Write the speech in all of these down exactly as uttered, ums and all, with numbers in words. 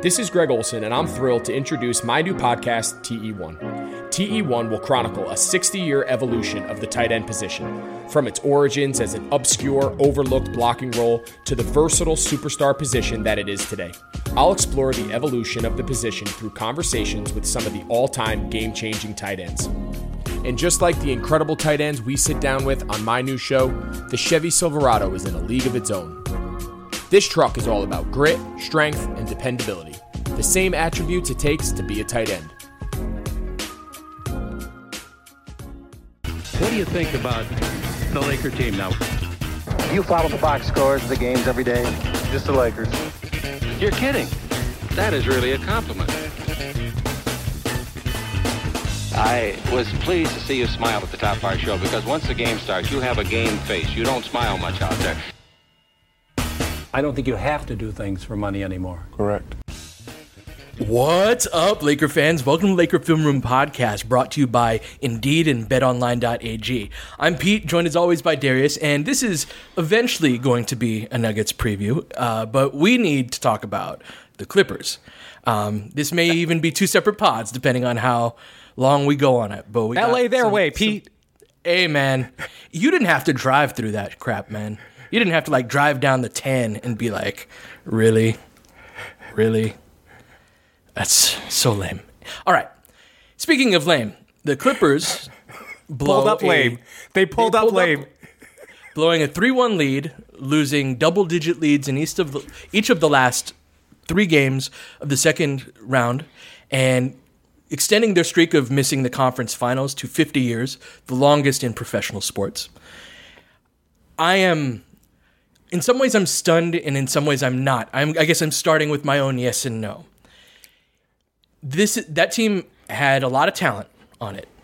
This is Greg Olson, and I'm thrilled to introduce my new podcast, T E one. T E one will chronicle a sixty-year evolution of the tight end position, from its origins as an obscure, overlooked blocking role to the versatile superstar position that it is today. I'll explore the evolution of the position through conversations with some of the all-time game-changing tight ends. And just like the incredible tight ends we sit down with on my new show, the Chevy Silverado is in a league of its own. This truck is all about grit, strength, and dependability, the same attributes it takes to be a tight end. What do you think about the Laker team now? You follow the box scores of the games every day? Just the Lakers. You're kidding. That is really a compliment. I was pleased to see you smile at the top of our show, because once the game starts, you have a game face. You don't smile much out there. I don't think you have to do things for money anymore. Correct. What's up, Laker fans? Welcome to Laker Film Room Podcast, brought to you by Indeed and bet online dot a g. I'm Pete, joined as always by Darius, and this is eventually going to be a Nuggets preview, uh, but we need to talk about the Clippers. Um, this may even be two separate pods, depending on how long we go on it. But we L A their some, way, Pete. Some, hey, man, you didn't have to drive through that crap, man. You didn't have to, like, drive down the ten and be like, really? Really? That's so lame. All right. Speaking of lame, the Clippers blow pulled up a, lame. They pulled, they up pulled lame. Up, blowing a three one lead, losing double-digit leads in each of the, each of the last three games of the second round, and extending their streak of missing the conference finals to fifty years, the longest in professional sports. I am... In some ways, I'm stunned, and in some ways, I'm not. I'm, I guess I'm starting with my own yes and no. This that team had a lot of talent on it,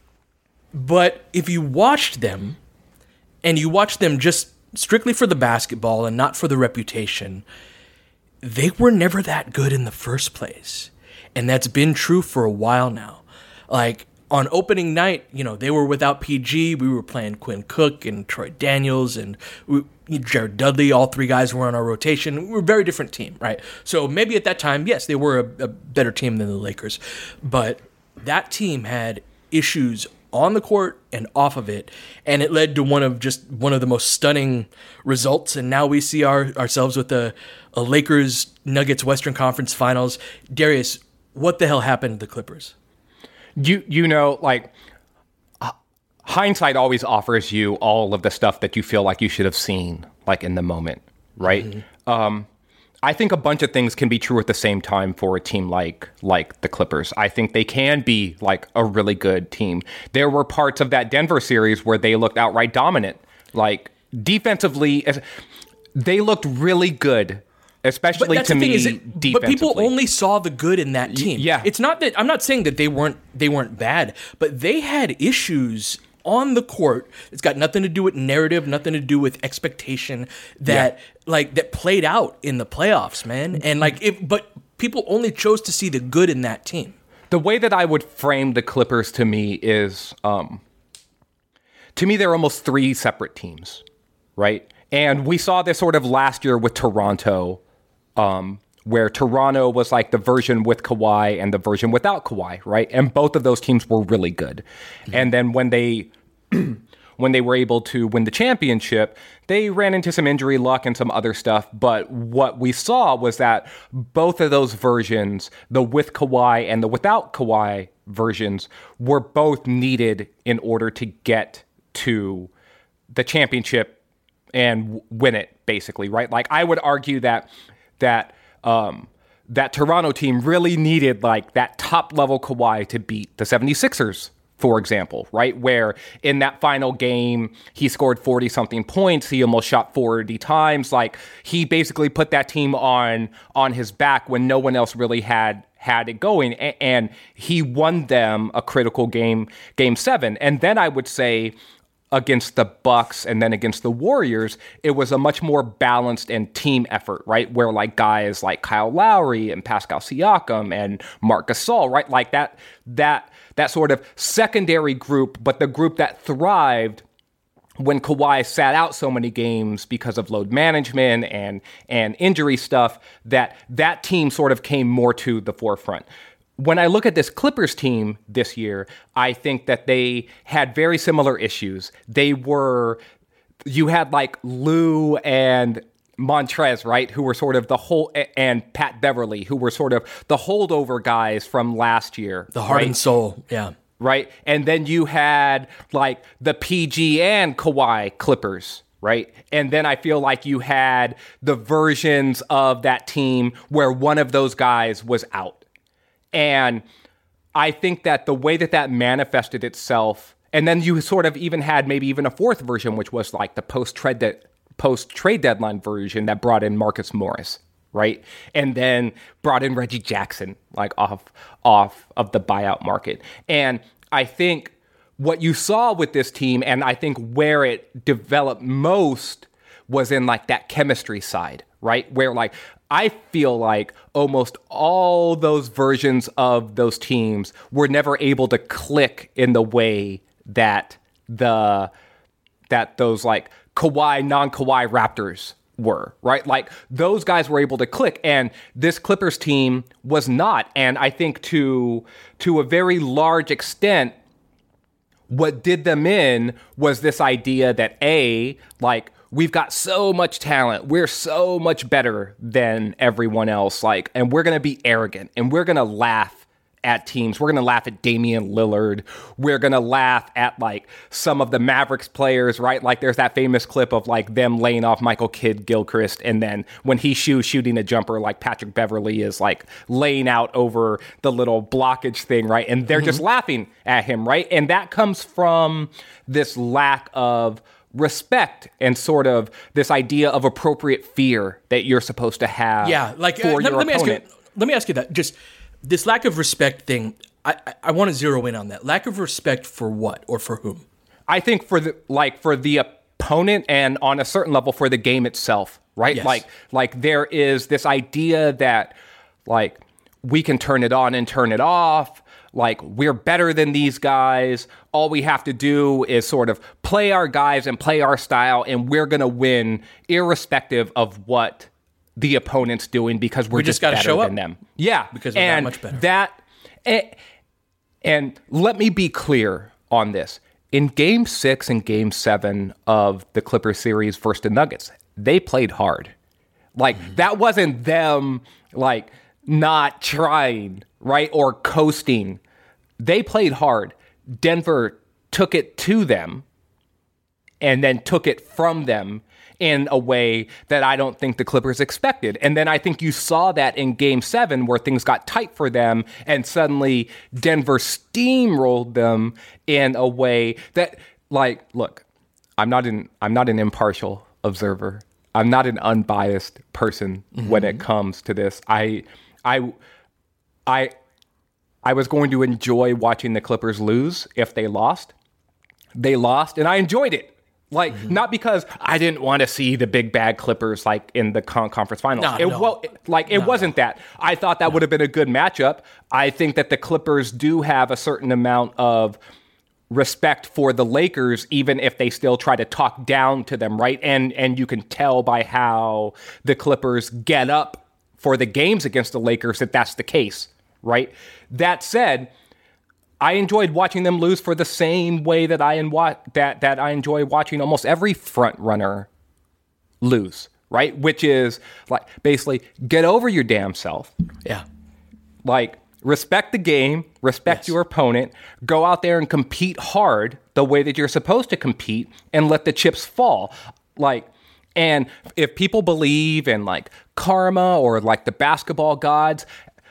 but if you watched them, and you watched them just strictly for the basketball and not for the reputation, they were never that good in the first place, and that's been true for a while now. Like, on opening night, you know, they were without P G. We were playing Quinn Cook and Troy Daniels and we, Jared Dudley. All three guys were on our rotation. We were a very different team, right? So maybe at that time, yes, they were a, a better team than the Lakers. But that team had issues on the court and off of it, and it led to one of just one of the most stunning results. And now we see our, ourselves with a, a Lakers-Nuggets Western Conference Finals. Darius, what the hell happened to the Clippers? You you know, like, uh, hindsight always offers you all of the stuff that you feel like you should have seen, like, in the moment, right? Mm-hmm. Um, I think a bunch of things can be true at the same time for a team like like the Clippers. I think they can be, like, a really good team. There were parts of that Denver series where they looked outright dominant. Like, defensively, they looked really good. Especially to me, is it, defensively. But people only saw the good in that team. Yeah, it's not that I'm not saying that they weren't they weren't bad, but they had issues on the court. It's got nothing to do with narrative, nothing to do with expectation that yeah. like that played out in the playoffs, man. And like, if but people only chose to see the good in that team. The way that I would frame the Clippers to me is, um, to me, they're almost three separate teams, right? And we saw this sort of last year with Toronto. Um, where Toronto was like the version with Kawhi and the version without Kawhi, right? And both of those teams were really good. Mm-hmm. And then when they when they were able to win the championship, they ran into some injury luck and some other stuff. But what we saw was that both of those versions, the with Kawhi and the without Kawhi versions, were both needed in order to get to the championship and w- win it, basically, right? Like, I would argue that that um, that Toronto team really needed, like, that top-level Kawhi to beat the seventy-sixers, for example, right? Where in that final game, he scored forty-something points. He almost shot forty times. Like, he basically put that team on on his back when no one else really had had it going. A- and he won them a critical game, game seven. And then I would say, against the Bucks and then against the Warriors, it was a much more balanced and team effort, right? Where, like, guys like Kyle Lowry and Pascal Siakam and Marc Gasol, right? Like that, that, that sort of secondary group, but the group that thrived when Kawhi sat out so many games because of load management and and injury stuff, that that team sort of came more to the forefront. When I look at this Clippers team this year, I think that they had very similar issues. They were, you had like Lou and Montrez, right, who were sort of the whole, and Pat Beverly, who were sort of the holdover guys from last year. The heart right? and soul, yeah. Right? And then you had like the P G and Kawhi Clippers, right? And then I feel like you had the versions of that team where one of those guys was out. And I think that the way that that manifested itself, and then you sort of even had maybe even a fourth version, which was like the post-trade de- post-trade deadline version that brought in Marcus Morris, right? And then brought in Reggie Jackson, like off off of the buyout market. And I think what you saw with this team, and I think where it developed most, was in like that chemistry side, right? Where like I feel like almost all those versions of those teams were never able to click in the way that the that those like Kawhi, non-Kawhi Raptors were, right? Like those guys were able to click, and this Clippers team was not. And I think to to a very large extent, what did them in was this idea that A, like, we've got so much talent. We're so much better than everyone else. Like, and we're going to be arrogant, and we're going to laugh at teams. We're going to laugh at Damian Lillard. We're going to laugh at like some of the Mavericks players, right? Like there's that famous clip of like them laying off Michael Kidd Gilchrist. And then when he shoots shooting a jumper, like Patrick Beverly is like laying out over the little blockage thing, right? And they're mm-hmm. just laughing at him, right? And that comes from this lack of respect and sort of this idea of appropriate fear that you're supposed to have. Yeah, like for uh, your let, let me ask you. opponent. Let me ask you that. Just this lack of respect thing. I, I, I want to zero in on that. Lack of respect for what or for whom? I think for the like for the opponent, and on a certain level for the game itself, right? Yes. Like like there is this idea that like we can turn it on and turn it off. Like, we're better than these guys. All we have to do is sort of play our guys and play our style, and we're going to win irrespective of what the opponent's doing because we're we just, just gotta better show than up. them. Yeah. Because we're and that much better. That, and, and let me be clear on this. In Game six and Game seven of the Clippers series versus the Nuggets, they played hard. Like, mm-hmm. that wasn't them, like, not trying, right, or coasting. They played hard. Denver took it to them and then took it from them in a way that I don't think the Clippers expected. And then I think you saw that in Game seven where things got tight for them and suddenly Denver steamrolled them in a way that, like, look, I'm not an I'm not an impartial observer. I'm not an unbiased person mm-hmm. when it comes to this. I I I I was going to enjoy watching the Clippers lose if they lost. They lost, and I enjoyed it. Like, mm-hmm. not because I didn't want to see the big bad Clippers like in the con- conference finals. No, it, no. well, it, like it no, wasn't no. that. I thought that no. would have been a good matchup. I think that the Clippers do have a certain amount of respect for the Lakers, even if they still try to talk down to them, right? And and you can tell by how the Clippers get up for the games against the Lakers that that's the case, right? That said, I enjoyed watching them lose for the same way that I en- that that I enjoy watching almost every front runner lose, right? Which is like basically get over your damn self. Yeah. Like respect the game, respect yes. your opponent, go out there and compete hard the way that you're supposed to compete and let the chips fall. Like, and if people believe in like karma or like the basketball gods,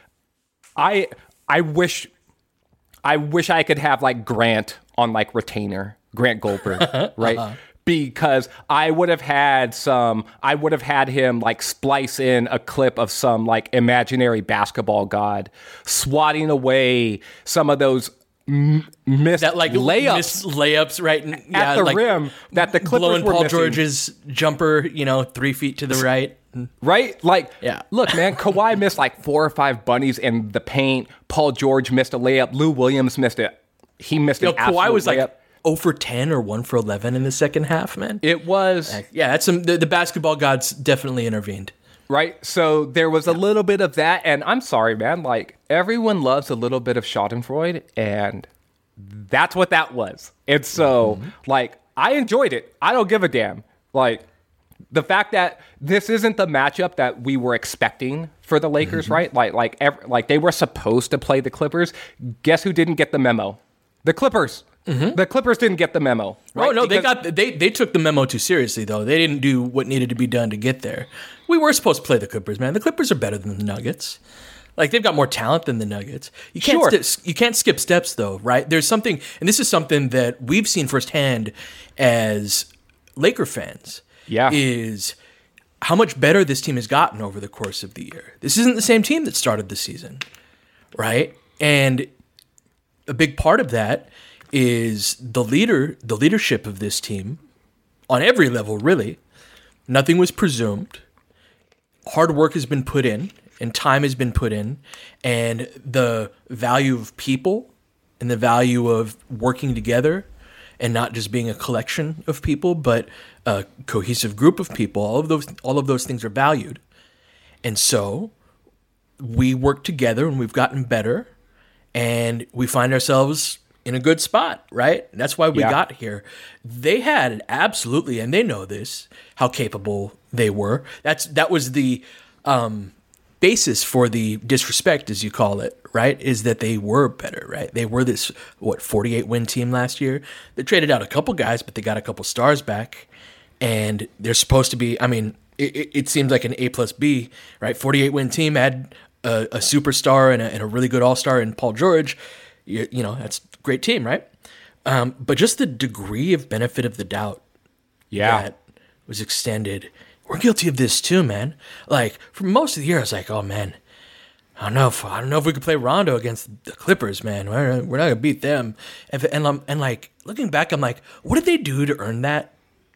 I I wish I wish I could have like Grant on like retainer, Grant Goldberg, right? Uh-huh. Because I would have had some, I would have had him like splice in a clip of some like imaginary basketball god swatting away some of those m- missed that like layups, missed layups right in, at yeah, the like rim that the Clippers blowing were Paul missing. George's jumper, you know, three feet to the right. Right? Like, yeah. Look, man, Kawhi missed like four or five bunnies in the paint. Paul George missed a layup. Lou Williams missed it. He missed Yo, an absolute Kawhi was layup. like zero for ten or one for eleven in the second half, man. It was. Yeah, that's some, the, the basketball gods definitely intervened. Right? So there was a little bit of that. And I'm sorry, man. Like, everyone loves a little bit of Schadenfreude. And that's what that was. And so, mm-hmm. like, I enjoyed it. I don't give a damn. Like, the fact that this isn't the matchup that we were expecting for the Lakers, mm-hmm. right? Like, like, ev- like they were supposed to play the Clippers. Guess who didn't get the memo? The Clippers. Mm-hmm. The Clippers didn't get the memo. Right? Oh no, because- they got they they took the memo too seriously though. They didn't do what needed to be done to get there. We were supposed to play the Clippers, man. The Clippers are better than the Nuggets. Like, they've got more talent than the Nuggets. You can't Sure. st- you can't skip steps though, right? There's something, and this is something that we've seen firsthand as Laker fans. Yeah. Is how much better this team has gotten over the course of the year. This isn't the same team that started the season, right? And a big part of that is the leader, the leadership of this team on every level, really. Nothing was presumed. Hard work has been put in and time has been put in, and the value of people and the value of working together and not just being a collection of people, but a cohesive group of people. All of those, all of those things are valued. And so we work together and we've gotten better and we find ourselves in a good spot, right? That's why we Yeah. got here. They had absolutely, and they know this, how capable they were. That's that was the um, basis for the disrespect, as you call it, right? Is that they were better, right? They were this, what, forty-eight win team last year. They traded out a couple guys, but they got a couple stars back. And they're supposed to be, I mean, it, it, it seems like an A plus B, right? forty-eight win team had a, a superstar and a, and a really good all-star in Paul George. You, you know, that's a great team, right? Um, but just the degree of benefit of the doubt Yeah. that was extended. We're guilty of this too, man. Like, for most of the year, I was like, oh, man, I don't know if I don't know if we could play Rondo against the Clippers, man. We're, we're not gonna beat them. And, and um, and like looking back, I'm like, what did they do to earn that?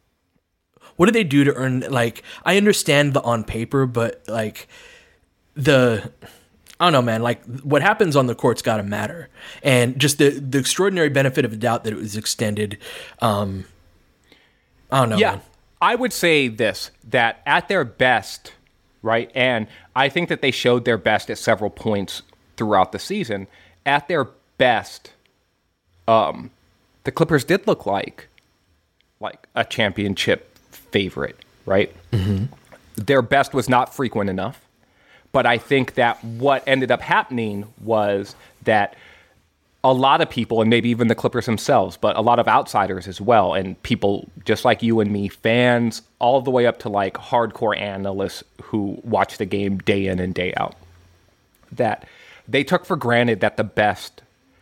What did they do to earn? Like, I understand the on paper, but like the I don't know, man. Like, what happens on the court's got to matter, and just the the extraordinary benefit of the doubt that it was extended. Um, I don't know, Yeah. man. I would say this, that at their best, right, and I think that they showed their best at several points throughout the season. At their best, um, the Clippers did look like like a championship favorite, right? Mm-hmm. Their best was not frequent enough, but I think that what ended up happening was that a lot of people, and maybe even the Clippers themselves, but a lot of outsiders as well, and people just like you and me, fans, all the way up to like hardcore analysts who watch the game day in and day out, that they took for granted that the best,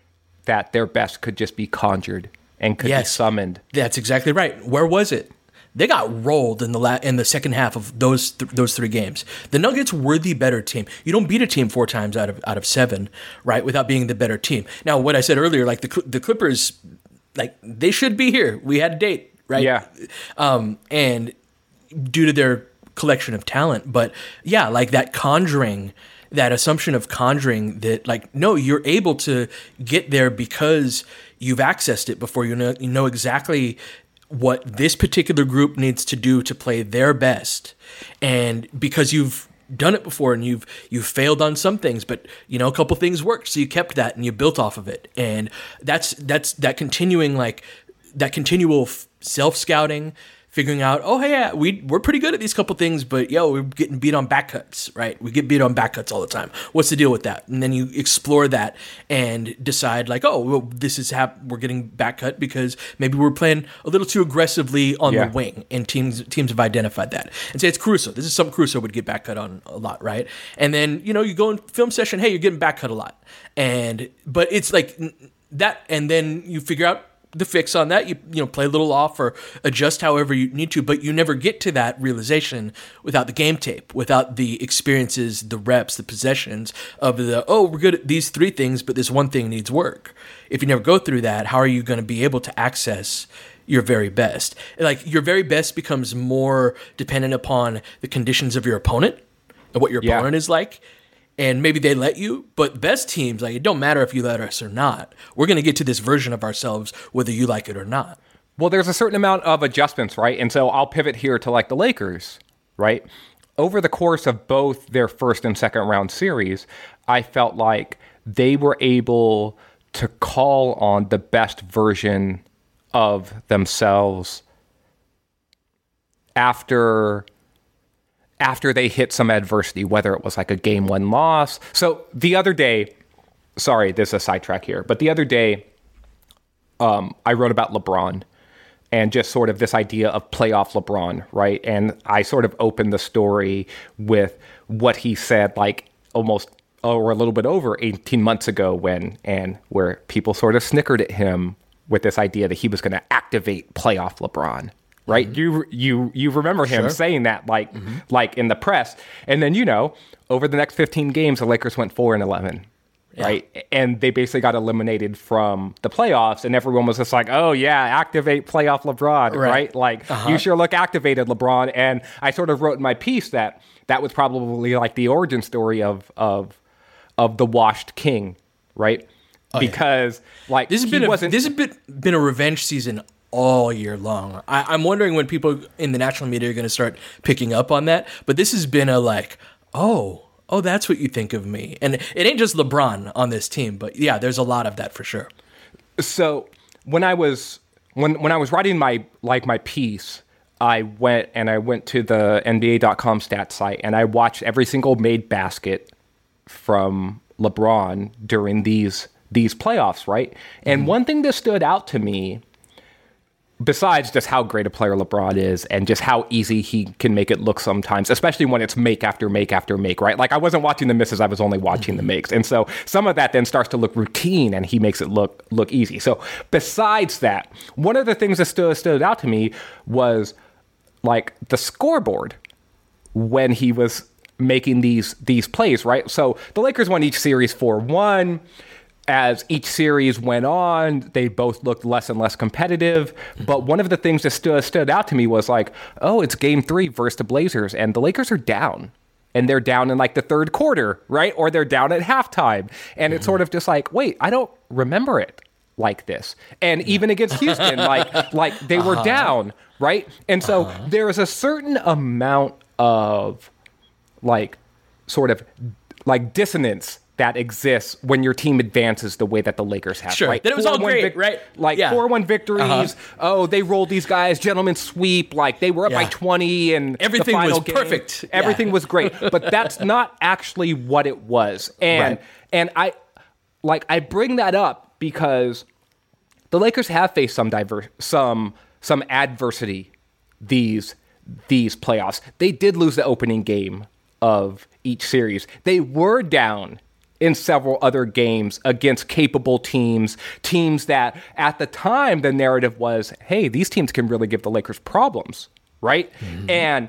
that their best could just be conjured and could Yes. be summoned. That's exactly right. Where was it? They got rolled in the la- in the second half of those th- those three games. The Nuggets were the better team. You don't beat a team four times out of out of seven, right? Without being the better team. Now, what I said earlier, like the Cl- the Clippers, like they should be here. We had a date, right? Yeah. Um, and due to their collection of talent, but yeah, like that conjuring, that assumption of conjuring that, like, no, you're able to get there because you've accessed it before. You know, you know exactly what this particular group needs to do to play their best, and because you've done it before and you've you've failed on some things, but you know a couple things worked, so you kept that and you built off of it, and that's that's that continuing like that continual f- self scouting. Figuring out, oh, hey, yeah, we, we're pretty good at these couple things, but, yo, we're getting beat on back cuts, right? We get beat on back cuts all the time. What's the deal with that? And then you explore that and decide, like, oh, well, this is hap- we're getting back cut because maybe we're playing a little too aggressively on Yeah. the wing, and teams teams have identified that. And say it's Caruso. This is something Caruso would get back cut on a lot, right? And then, you know, you go in film session, hey, you're getting back cut a lot. And but it's like that, and then you figure out the fix on that. You you know play a little off or adjust however you need to, but you never get to that realization without the game tape, without the experiences, the reps, the possessions of the, oh, we're good at these three things, but this one thing needs work. If you never go through that, how are you going to be able to access your very best? Like, your very best becomes more dependent upon the conditions of your opponent and what your Yeah. opponent is like. and maybe they let you, but best teams, like, it don't matter if you let us or not. We're going to get to this version of ourselves whether you like it or not. Well, there's a certain amount of adjustments, right? And so I'll pivot here to like the Lakers, right? Over the course of both their first and second round series, I felt like they were able to call on the best version of themselves after after they hit some adversity, whether it was like a game one loss. So the other day, sorry, there's a sidetrack here, but the other day, um, I wrote about LeBron and just sort of this idea of playoff LeBron, right? And I sort of opened the story with what he said, like almost or a little bit over eighteen months ago when, and where people sort of snickered at him with this idea that he was going to activate playoff LeBron, right? Mm-hmm. You you you remember him sure. saying that like mm-hmm. like in the press, and then you know over the next fifteen games, the Lakers went four and eleven, yeah. right? And they basically got eliminated from the playoffs, and everyone was just like, "Oh yeah, activate playoff LeBron," right? right? Like uh-huh. you sure look activated, LeBron. And I sort of wrote in my piece that that was probably like the origin story of of of the washed king, right? Oh, because yeah. like this has been a, this has been been a revenge season all year long. I, I'm wondering when people in the national media are going to start picking up on that. But this has been a like, oh, oh, that's what you think of me, and it ain't just LeBron on this team, but yeah, there's a lot of that for sure. So when I was when when I was writing my like my piece, I went and I went to the N B A dot com stats site and I watched every single made basket from LeBron during these these playoffs, right? And mm-hmm. one thing that stood out to me, besides just how great a player LeBron is and just how easy he can make it look sometimes, especially when it's make after make after make, right? Like I wasn't watching the misses, I was only watching mm-hmm. the makes. And so some of that then starts to look routine and he makes it look look easy. So besides that, one of the things that stood, stood out to me was like the scoreboard when he was making these these plays, right? So the Lakers won each series four one. As each series went on, they both looked less and less competitive. But one of the things that stood, stood out to me was like, oh, it's game three versus the Blazers, and the Lakers are down. And they're down in like the third quarter, right? Or they're down at halftime. And mm-hmm. it's sort of just like, wait, I don't remember it like this. And even against Houston, like like they were uh-huh. down, right? And so uh-huh. there is a certain amount of like sort of like dissonance that exists when your team advances the way that the Lakers have. Sure, right? that it was all great, vic- right? Like yeah. four one victories. Uh-huh. Oh, they rolled these guys, gentlemen sweep. Like they were up yeah. by twenty, and everything the final was game, perfect. Everything yeah. was great, but that's not actually what it was. And right. and I like I bring that up because the Lakers have faced some diver- some some adversity these these playoffs. They did lose the opening game of each series. They were down in several other games against capable teams, teams that at the time the narrative was, hey, these teams can really give the Lakers problems, right? Mm-hmm. And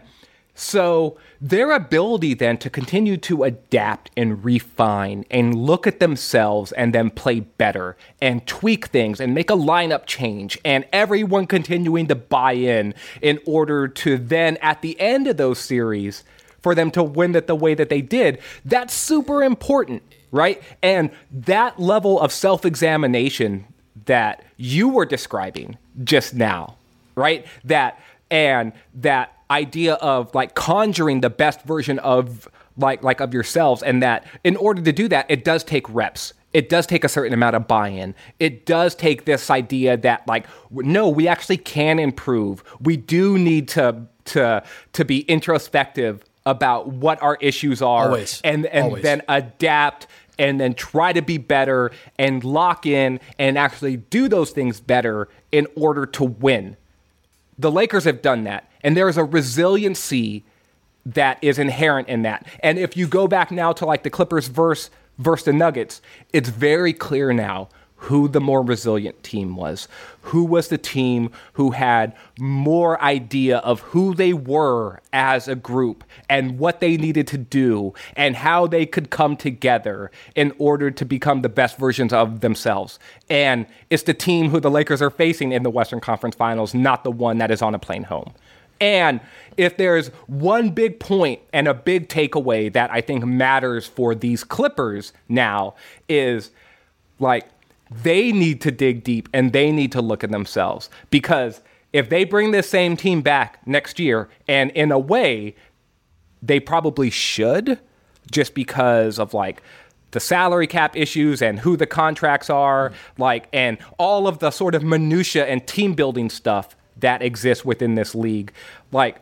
so their ability then to continue to adapt and refine and look at themselves and then play better and tweak things and make a lineup change and everyone continuing to buy in in order to then at the end of those series for them to win it the way that they did, that's super important, right? And that level of self-examination that you were describing just now, right? That and that idea of like conjuring the best version of like like of yourselves, and that in order to do that, it does take reps. It does take a certain amount of buy-in. It does take this idea that like, no, we actually can improve. We do need to to to be introspective about what our issues are, Always. and and Always. then adapt and then try to be better and lock in and actually do those things better in order to win. The Lakers have done that, and there is a resiliency that is inherent in that. And if you go back now to like the Clippers versus versus the Nuggets, it's very clear now who the more resilient team was, who was the team who had more idea of who they were as a group and what they needed to do and how they could come together in order to become the best versions of themselves. And it's the team who the Lakers are facing in the Western Conference Finals, not the one that is on a plane home. And if there's one big point and a big takeaway that I think matters for these Clippers now is, like, they need to dig deep and they need to look at themselves. Because if they bring this same team back next year, and in a way, they probably should, just because of, like, the salary cap issues and who the contracts are, like, and all of the sort of minutia and team building stuff that exists within this league, like,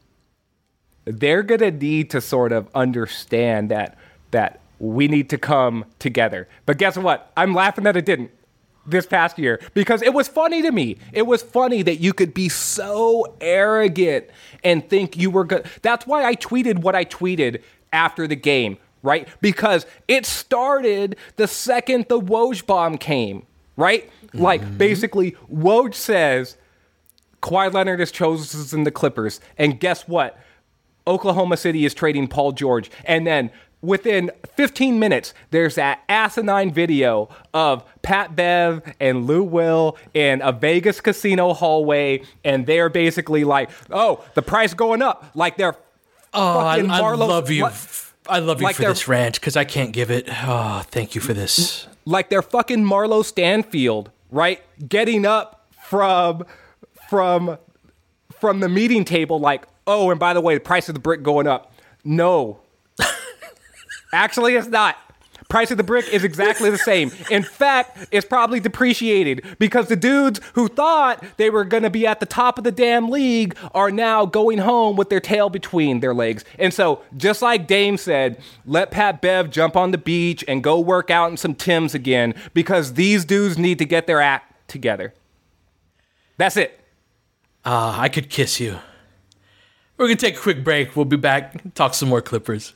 they're going to need to sort of understand that that we need to come together. But guess what? I'm laughing that it didn't this past year, because it was funny to me. It was funny that you could be so arrogant and think you were good. That's why I tweeted what I tweeted after the game, right? Because it started the second the Woj bomb came, right? Mm-hmm. Like, basically, Woj says Kawhi Leonard is chosen the Clippers, and guess what? Oklahoma City is trading Paul George. And then within fifteen minutes, there's that asinine video of Pat Bev and Lou Will in a Vegas casino hallway, and they're basically like, oh, the price going up. Like they're oh, fucking I, I Marlo. love you. Like, I love you like for this rant, because I can't give it. Oh, thank you for this. Like they're fucking Marlo Stanfield, right? Getting up from from from the meeting table like, oh, and by the way, the price of the brick going up. No. Actually, it's not. Price of the brick is exactly the same. In fact, it's probably depreciated because the dudes who thought they were going to be at the top of the damn league are now going home with their tail between their legs. And so, just like Dame said, let Pat Bev jump on the beach and go work out in some Timbs again, because these dudes need to get their act together. That's it. Ah, uh, I could kiss you. We're going to take a quick break. We'll be back, talk some more Clippers.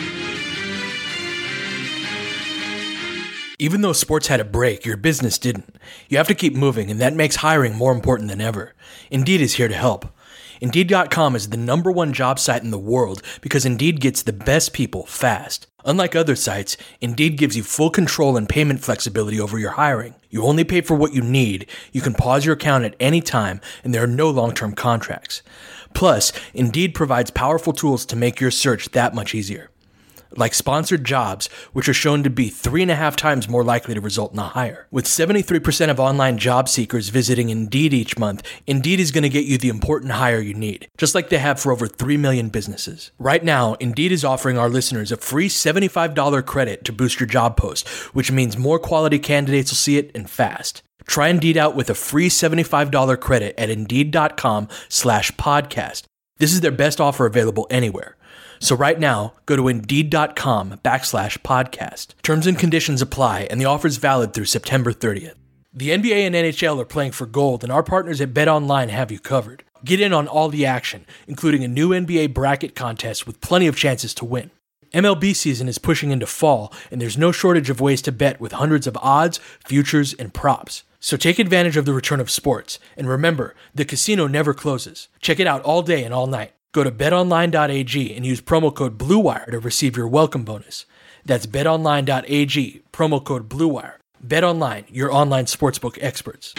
Even though sports had a break, your business didn't. You have to keep moving, and that makes hiring more important than ever. Indeed is here to help. Indeed dot com is the number one job site in the world because Indeed gets the best people fast. Unlike other sites, Indeed gives you full control and payment flexibility over your hiring. You only pay for what you need, you can pause your account at any time, and there are no long-term contracts. Plus, Indeed provides powerful tools to make your search that much easier. Like sponsored jobs, which are shown to be three and a half times more likely to result in a hire. With seventy-three percent of online job seekers visiting Indeed each month, Indeed is going to get you the important hire you need, just like they have for over three million businesses. Right now, Indeed is offering our listeners a free seventy-five dollars credit to boost your job post, which means more quality candidates will see it and fast. Try Indeed out with a free seventy-five dollars credit at Indeed.com slash podcast. This is their best offer available anywhere. So right now, go to Indeed.com backslash podcast. Terms and conditions apply, and the offer is valid through September thirtieth. The N B A and N H L are playing for gold, and our partners at BetOnline have you covered. Get in on all the action, including a new N B A bracket contest with plenty of chances to win. M L B season is pushing into fall, and there's no shortage of ways to bet with hundreds of odds, futures, and props. So take advantage of the return of sports, and remember, the casino never closes. Check it out all day and all night. Go to bet online dot a g and use promo code BlueWire to receive your welcome bonus. That's bet online dot a g, promo code BlueWire. BetOnline, your online sportsbook experts.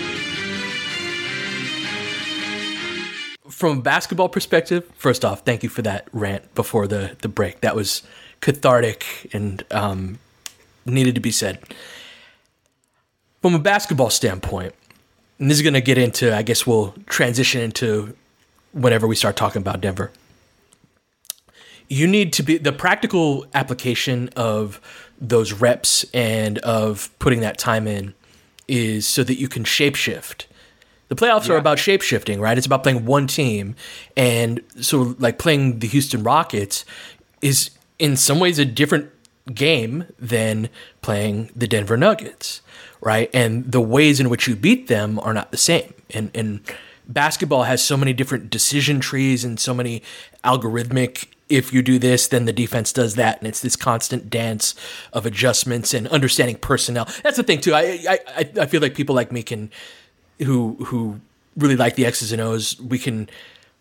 From a basketball perspective, first off, thank you for that rant before the, the break. That was cathartic and um, needed to be said. From a basketball standpoint, and this is going to get into, I guess we'll transition into whenever we start talking about Denver. You need to be, the practical application of those reps and of putting that time in is so that you can shapeshift. The playoffs yeah. are about shapeshifting, right? It's about playing one team. And so like playing the Houston Rockets is in some ways a different game than playing the Denver Nuggets, right? And the ways in which you beat them are not the same. And, and basketball has so many different decision trees and so many algorithmic, if you do this, then the defense does that. And it's this constant dance of adjustments and understanding personnel. That's the thing too. I I, I feel like people like me can, who who really like the X's and O's, we can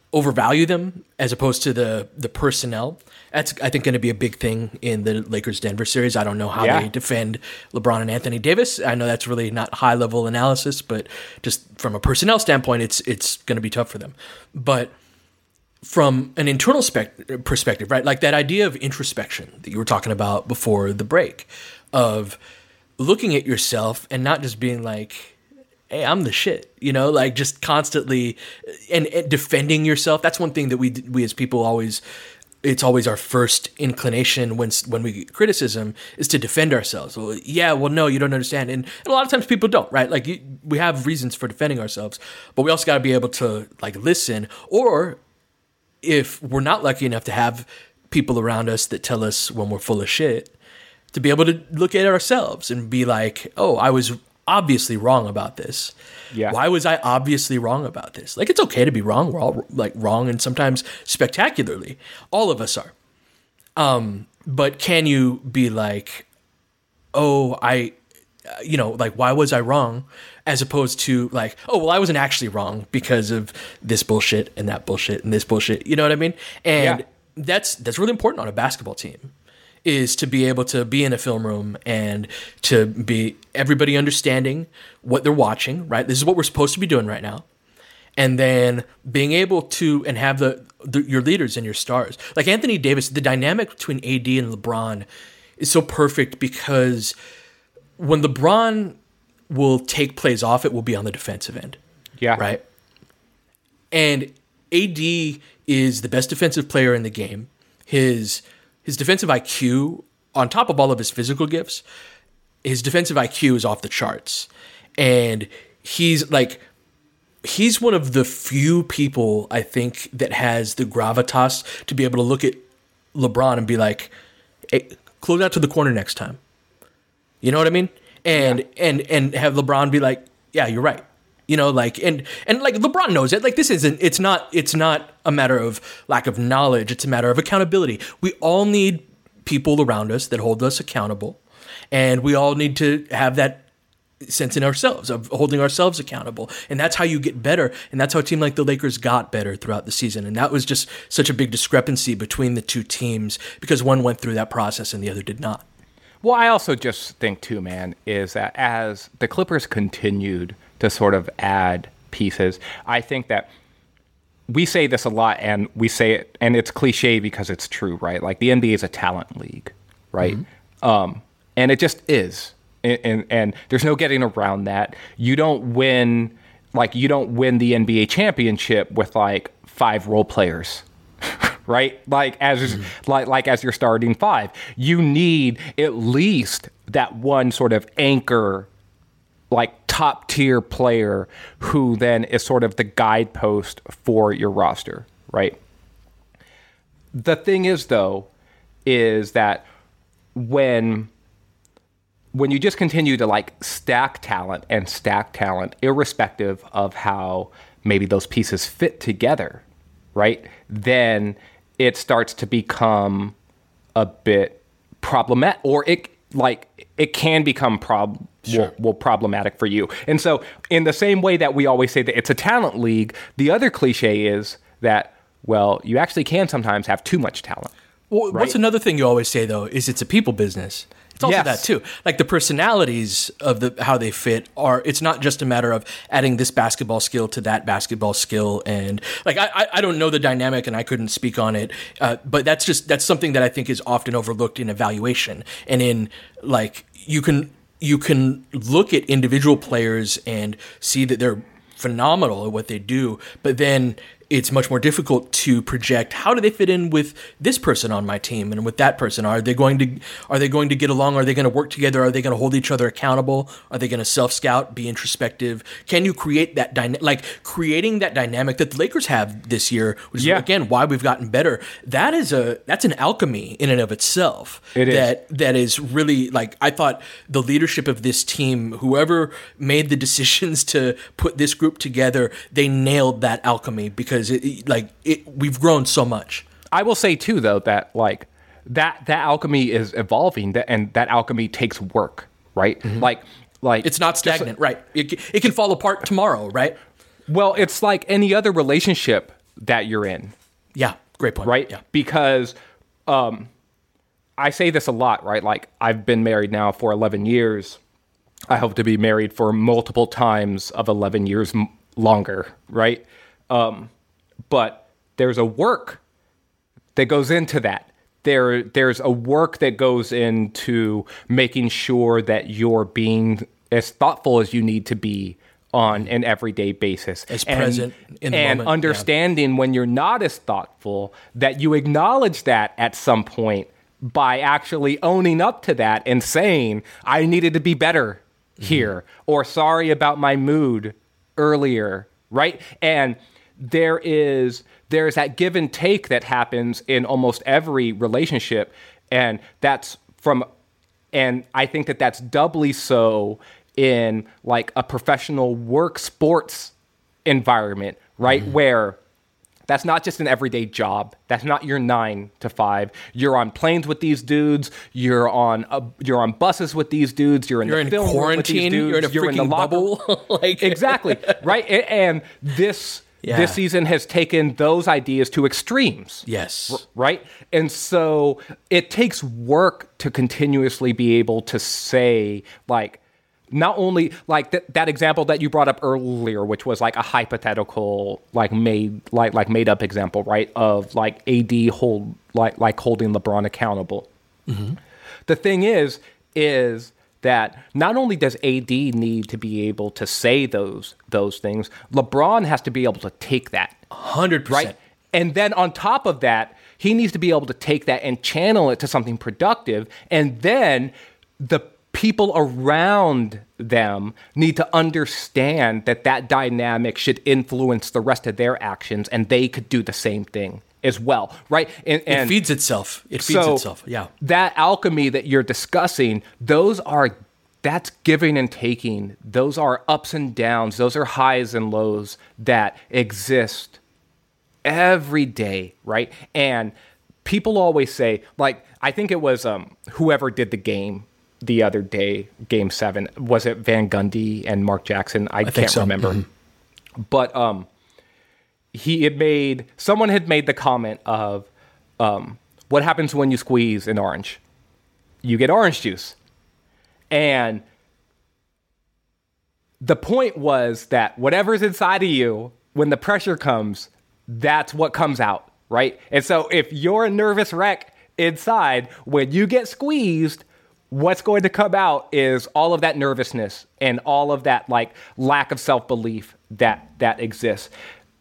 overvalue them as opposed to the the personnel. That's, I think, going to be a big thing in the Lakers-Denver series. I don't know how Yeah. they defend LeBron and Anthony Davis. I know that's really not high-level analysis, but just from a personnel standpoint, it's it's going to be tough for them. But from an internal spec- perspective, right, like that idea of introspection that you were talking about before the break, of looking at yourself and not just being like, hey, I'm the shit, you know, like just constantly and, and defending yourself. That's one thing that we we as people always, it's always our first inclination when when we get criticism is to defend ourselves. Well, yeah, well, no, you don't understand. And, and a lot of times people don't, right? Like you, we have reasons for defending ourselves, but we also got to be able to like listen. Or if we're not lucky enough to have people around us that tell us when we're full of shit, to be able to look at ourselves and be like, oh, I was obviously wrong about this. Yeah. Why was I obviously wrong about this? Like, it's okay to be wrong. We're all like wrong, and sometimes spectacularly. All of us are. Um, but can you be like, oh, I, uh, you know, like, why was I wrong? As opposed to like, oh, well, I wasn't actually wrong because of this bullshit and that bullshit and this bullshit. You know what I mean? And Yeah. that's that's really important on a basketball team, is to be able to be in a film room and to be everybody understanding what they're watching, right? This is what we're supposed to be doing right now. And then being able to, and have the, the your leaders and your stars. Like Anthony Davis, the dynamic between A D and LeBron is so perfect, because when LeBron will take plays off, it will be on the defensive end. Yeah. Right? And A D is the best defensive player in the game. His his defensive I Q, on top of all of his physical gifts, his defensive I Q is off the charts. And he's like, he's one of the few people, I think, that has the gravitas to be able to look at LeBron and be like, hey, close out to the corner next time. You know what I mean? And yeah. and and have LeBron be like, yeah, you're right. You know, like, and and like LeBron knows it. Like, this isn't, it's not, it's not a matter of lack of knowledge. It's a matter of accountability. We all need people around us that hold us accountable, and we all need to have that sense in ourselves of holding ourselves accountable. And that's how you get better. And that's how a team like the Lakers got better throughout the season. And that was just such a big discrepancy between the two teams, because one went through that process and the other did not. Well, I also just think too, man, is that as the Clippers continued to sort of add pieces, I think that we say this a lot, and we say it, and it's cliche because it's true, right? Like, the N B A is a talent league, right? Mm-hmm. Um, and it just is. And, and, and there's no getting around that. You don't win, like, you don't win the N B A championship with, like, five role players. Right? Like as mm-hmm. like like as your starting five. You need at least that one sort of anchor, like top tier player who then is sort of the guidepost for your roster, right? The thing is though, is that when when you just continue to like stack talent and stack talent, irrespective of how maybe those pieces fit together, right? Then it starts to become a bit problematic, or it like it can become prob sure. well, well problematic for you. And so, in the same way that we always say that it's a talent league, the other cliche is that, well, you actually can sometimes have too much talent. Well, right? What's another thing you always say though is it's a people business. It's also yes. that too. Like the personalities of the how they fit are. It's not just a matter of adding this basketball skill to that basketball skill, and like I I don't know the dynamic and I couldn't speak on it. Uh, but that's just that's something that I think is often overlooked in evaluation, and in like you can you can look at individual players and see that they're phenomenal at what they do, but then it's much more difficult to project how do they fit in with this person on my team and with that person. Are they going to are they going to get along? Are they going to work together? Are they going to hold each other accountable? Are they going to self-scout, be introspective? Can you create that dyna- like creating that dynamic that the Lakers have this year, which yeah. is again why we've gotten better. That is a that's an alchemy in and of itself. It is. That that is really like I thought the leadership of this team, whoever made the decisions to put this group together, they nailed that alchemy because It, like it, we've grown so much. I will say too, though, that like that that alchemy is evolving, that, and that alchemy takes work, right? Mm-hmm. Like, like it's not stagnant, just, right? It it can fall apart tomorrow, right? Well, it's like any other relationship that you're in. Yeah, great point. Right? Yeah. Because um, I say this a lot, right? Like, I've been married now for eleven years. I hope to be married for multiple times of eleven years m- longer, right? Um, but there's a work that goes into that. There, there's a work that goes into making sure that you're being as thoughtful as you need to be on an everyday basis. As and, present in the and moment. understanding yeah. when you're not as thoughtful, that you acknowledge that at some point by actually owning up to that and saying, I needed to be better mm-hmm. here, or sorry about my mood earlier, right? And there is there's that give and take that happens in almost every relationship, and that's from, and I think that that's doubly so in like a professional work sports environment, right? Mm-hmm. Where that's not just an everyday job. That's not your nine to five. You're on planes with these dudes. You're on a, you're on buses with these dudes. You're in you're the in film room with these quarantine. dudes. You're in a you're freaking in the bubble. like exactly right. And, and this yeah. this season has taken those ideas to extremes. Yes. R- right. And so it takes work to continuously be able to say, like, not only like th- that example that you brought up earlier, which was like a hypothetical, like made like like made up example, right? Of like A D hold like like holding LeBron accountable. Mm-hmm. The thing is, is that not only does A D need to be able to say those those things, LeBron has to be able to take that one hundred percent. Right? And then on top of that, he needs to be able to take that and channel it to something productive, and then the people around them need to understand that that dynamic should influence the rest of their actions, and they could do the same thing as well, right? And, and it feeds itself. It feeds so itself. Yeah. That alchemy that you're discussing, those are, that's giving and taking. Those are ups and downs. Those are highs and lows that exist every day, right? And people always say, like, I think it was um, whoever did the game the other day, game seven, was it Van Gundy and Mark Jackson? I, I can't so. remember. Mm-hmm. But um, he had made, someone had made the comment of, um, what happens when you squeeze an orange? You get orange juice. And the point was that whatever's inside of you, when the pressure comes, that's what comes out, right? And so if you're a nervous wreck inside, when you get squeezed, what's going to come out is all of that nervousness and all of that like lack of self-belief that that exists.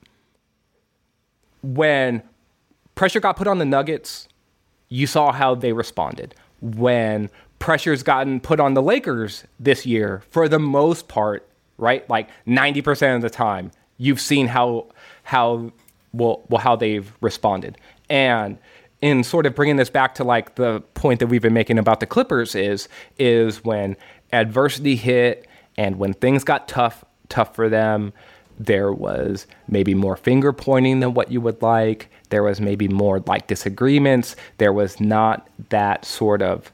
When pressure got put on the Nuggets, you saw how they responded. When pressure's gotten put on the Lakers this year, for the most part, right, like ninety percent of the time, you've seen how how well, well how they've responded. And in sort of bringing this back to like the point that we've been making about the Clippers is, is when adversity hit and when things got tough, tough for them, there was maybe more finger pointing than what you would like. There was maybe more like disagreements. There was not that sort of,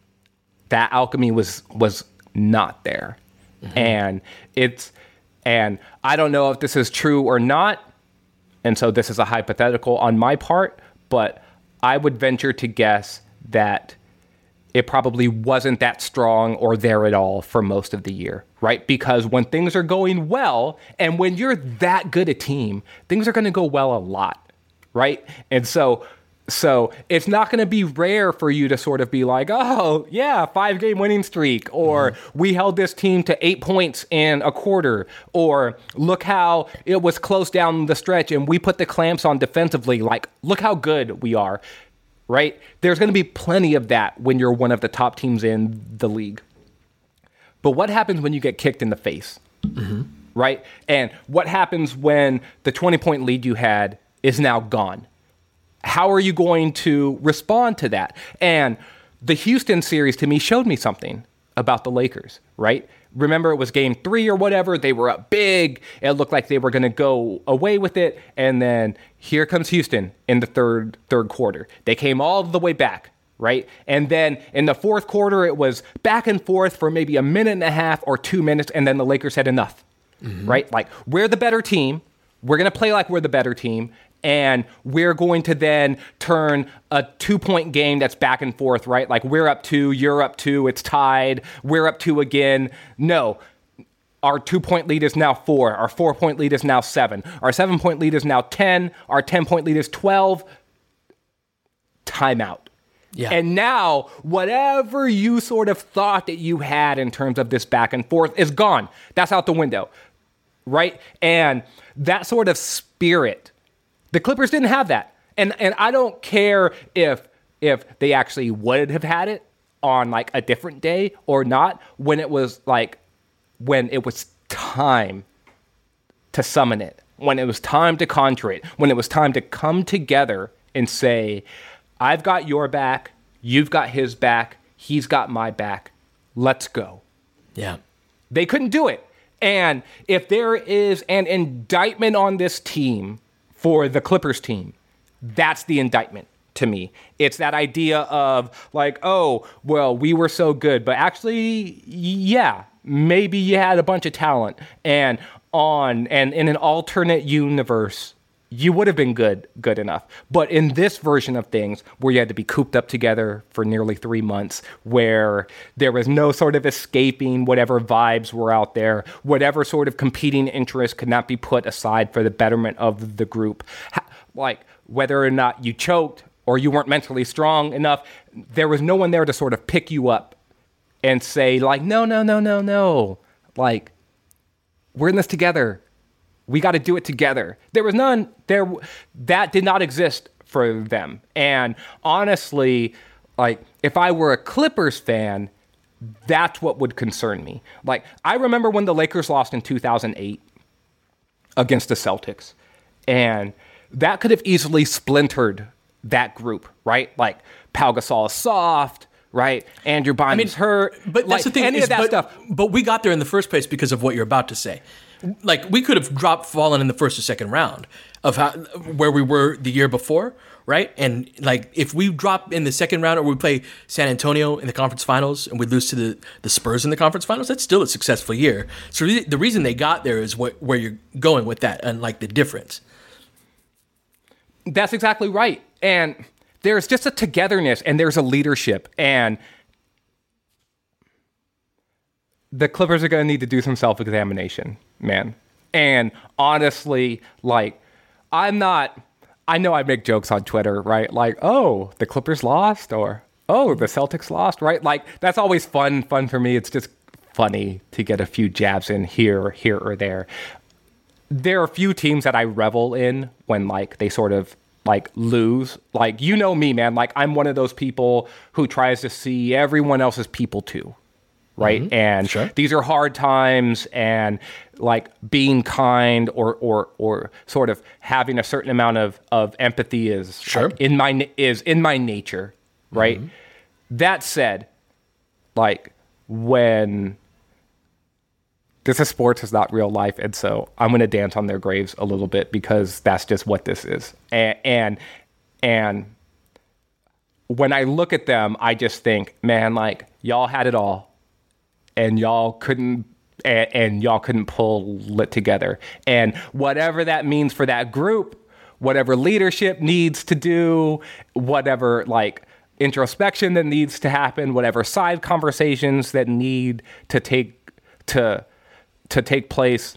that alchemy was, was not there. Mm-hmm. And it's, and I don't know if this is true or not. And so this is a hypothetical on my part, but I would venture to guess that it probably wasn't that strong or there at all for most of the year, right? Because when things are going well, and when you're that good a team, things are going to go well a lot, right? And so so it's not going to be rare for you to sort of be like, oh, yeah, five-game winning streak, or mm-hmm. we held this team to eight points in a quarter, or look how it was close down the stretch and we put the clamps on defensively. Like, look how good we are, right? There's going to be plenty of that when you're one of the top teams in the league. But what happens when you get kicked in the face, mm-hmm. right? And what happens when the twenty-point lead you had is now gone? How are you going to respond to that? And the Houston series, to me, showed me something about the Lakers, right? Remember, it was game three or whatever. They were up big. It looked like they were going to go away with it. And then here comes Houston in the third third quarter. They came all the way back, right? And then in the fourth quarter, it was back and forth for maybe a minute and a half or two minutes, and then the Lakers had enough, mm-hmm. right? Like, we're the better team. We're going to play like we're the better team. And we're going to then turn a two-point game that's back and forth, right? Like we're up two, you're up two, it's tied, we're up two again. No, our two-point lead is now four, our four-point lead is now seven, our seven-point lead is now ten, our ten-point lead is twelve. Timeout. Yeah. And now, whatever you sort of thought that you had in terms of this back and forth is gone. That's out the window, right? And that sort of spirit, the Clippers didn't have that. And and I don't care if if they actually would have had it on like a different day or not, when it was like, when it was time to summon it, when it was time to conjure it, when it was time to come together and say, I've got your back, you've got his back, he's got my back, let's go. Yeah. They couldn't do it. And if there is an indictment on this team for the Clippers team, that's the indictment to me. It's that idea of like, oh, well, we were so good, but actually, yeah, maybe you had a bunch of talent, and on and in an alternate universe, you would have been good, good enough. But in this version of things, where you had to be cooped up together for nearly three months, where there was no sort of escaping whatever vibes were out there, whatever sort of competing interests could not be put aside for the betterment of the group, like whether or not you choked or you weren't mentally strong enough, there was no one there to sort of pick you up and say like, no, no, no, no, no, like, we're in this together. We got to do it together. There was none there. That did not exist for them. And honestly, like if I were a Clippers fan, that's what would concern me. Like I remember when the Lakers lost in two thousand eight against the Celtics, and that could have easily splintered that group, right? Like Pau Gasol is soft, right? Andrew Bynum's I mean, hurt. But like, that's the thing. Any is, of that but, stuff. But we got there in the first place because of what you're about to say. Like we could have dropped, fallen in the first or second round of how, where we were the year before, right? And like if we drop in the second round, or we play San Antonio in the conference finals and we lose to the, the Spurs in the conference finals, that's still a successful year. So re- the reason they got there is what, where you're going with that, and like the difference. That's exactly right. And there's just a togetherness, and there's a leadership, and the Clippers are going to need to do some self-examination, man. And honestly, like, I'm not, I know I make jokes on Twitter, right? Like, oh, the Clippers lost, or, oh, the Celtics lost, right? Like, that's always fun, fun for me. It's just funny to get a few jabs in here, here or there. There are a few teams that I revel in when, like, they sort of, like, lose. Like, you know me, man. Like, I'm one of those people who tries to see everyone else's people too. Right. Mm-hmm. And sure. These are hard times, and like being kind or, or, or sort of having a certain amount of, of empathy is sure. like in my, is in my nature. Right. Mm-hmm. That said, like when this is sports, is not real life. And so I'm going to dance on their graves a little bit, because that's just what this is. And, and, and when I look at them, I just think, man, like y'all had it all. And y'all couldn't, and, and y'all couldn't pull it together. And whatever that means for that group, whatever leadership needs to do, whatever like introspection that needs to happen, whatever side conversations that need to take to to take place,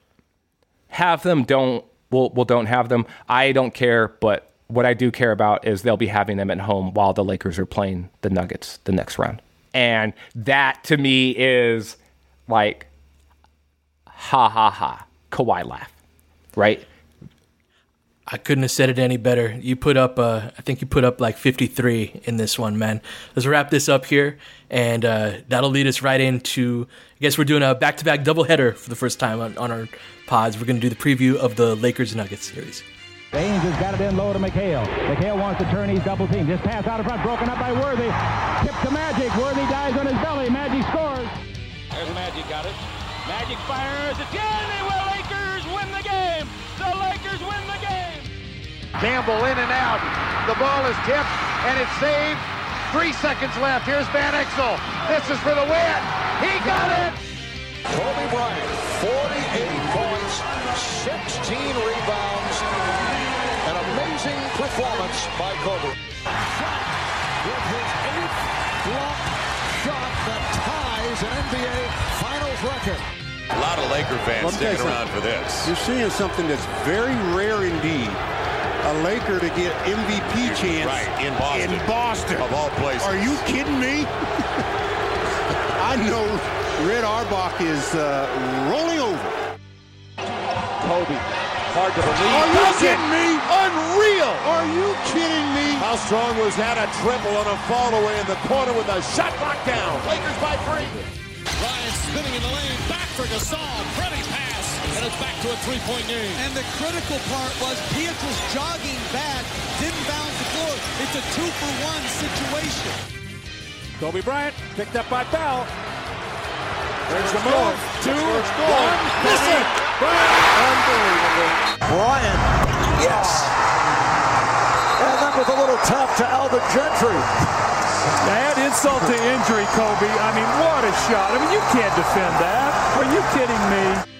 have them. Don't well, well, don't have them. I don't care, but what I do care about is they'll be having them at home while the Lakers are playing the Nuggets the next round. And that, to me, is like, ha, ha, ha, Kawhi laugh, right? I couldn't have said it any better. You put up, uh, I think you put up like fifty-three in this one, man. Let's wrap this up here, and uh, that'll lead us right into, I guess we're doing a back-to-back doubleheader for the first time on, on our pods. We're going to do the preview of the Lakers-Nuggets series. Baines has got it in low to McHale. McHale wants to turn. He's double teamed. This pass out in front, broken up by Worthy. Tip to Magic. Worthy dies on his belly. Magic scores. There's Magic, got it. Magic fires. It's good. The Lakers win the game. The Lakers win the game. Campbell in and out. The ball is tipped, and it's saved. Three seconds left. Here's Van Exel. This is for the win. He got it. Kobe Bryant, forty-eight points, sixteen rebounds, and amazing performance by Kobe. Shot with his eighth block shot that ties an N B A Finals record. A lot of Laker fans sticking around for this. You're seeing something that's very rare indeed. A Laker to get M V P chance right, in Boston. In Boston. Of all places. Are you kidding me? I know Red Auerbach is uh, rolling over. Kobe, hard to believe. Are you kidding me? Unreal. Are you kidding me? How strong was that? A triple on a fall away in the corner with a shot locked down. Lakers by three. Ryan spinning in the lane, back for Gasol, pretty pass, and it's back to a three-point game. And the critical part was Pietrus jogging back, didn't bounce the floor. It's a two-for-one situation. Kobe Bryant picked up by Bell. There's the score. move. Two, one, missing. Unbelievable. Bryant, yes. And then with a little tap to Alvin Gentry. Add insult to injury, Kobe. I mean, what a shot. I mean, you can't defend that. Are you kidding me?